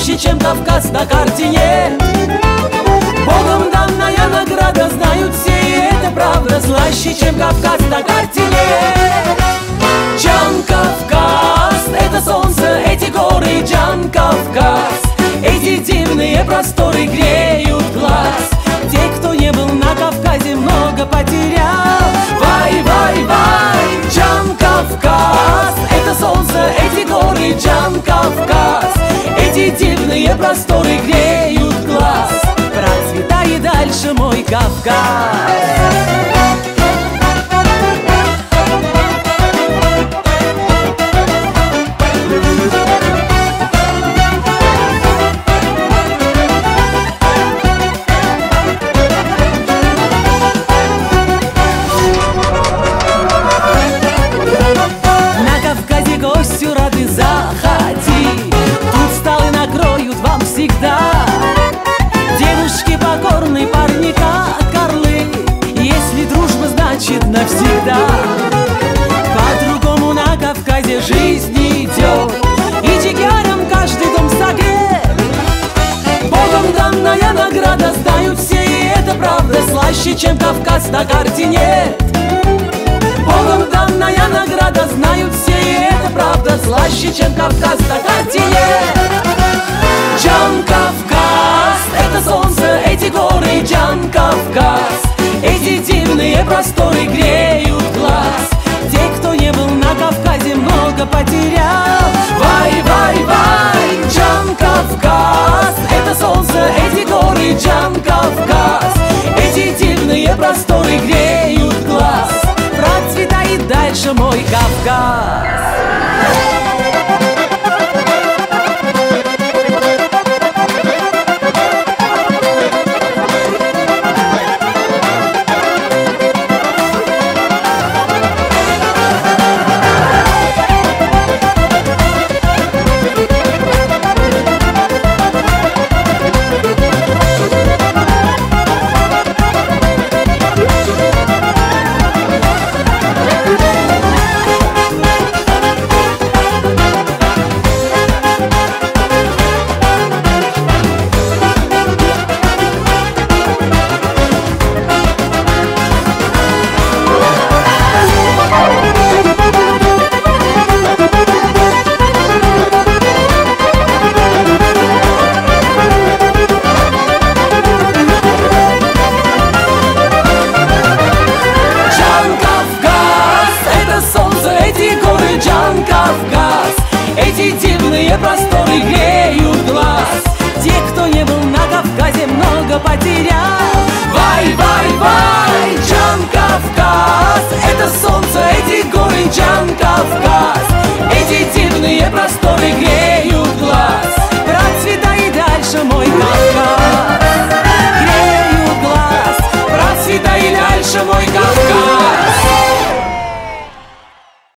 слаще, чем Кавказ, на карте нет. Богом данная награда, знают все, и это правда, слаще, чем Кавказ, на карте нет. Джан Кавказ, это солнце, эти горы, Джан Кавказ, эти дивные просторы греют глаз. Те, кто не был на Кавказе, много потерял. Вай, вай, вай, Джан Кавказ, это солнце, эти горы, Джан Кавказ, эти дивные просторы греют глаз. Процветай дальше, мой Кавказ. Гостю рады, заходи, тут столы накроют вам всегда. Девушки покорные, парни как орлы, если дружба, значит навсегда. По-другому на Кавказе жизнь идет, и чекарям каждый дом согрет. Богом данная награда, знают все, и это правда, слаще, чем Кавказ, на карте нет. Богом данная награда, знают все, и это правда, слаще, чем Кавказ, на карте нет. Джан Кавказ, это солнце, эти горы, Джан Кавказ, эти дивные просторы греют глаз. Те, кто не был на Кавказе, много потерял. Вай, вай, вай, Джан Кавказ, это солнце, эти горы, Джан Кавказ, эти дивные просторы греют глаз. Процветай дальше, мой Кавказ.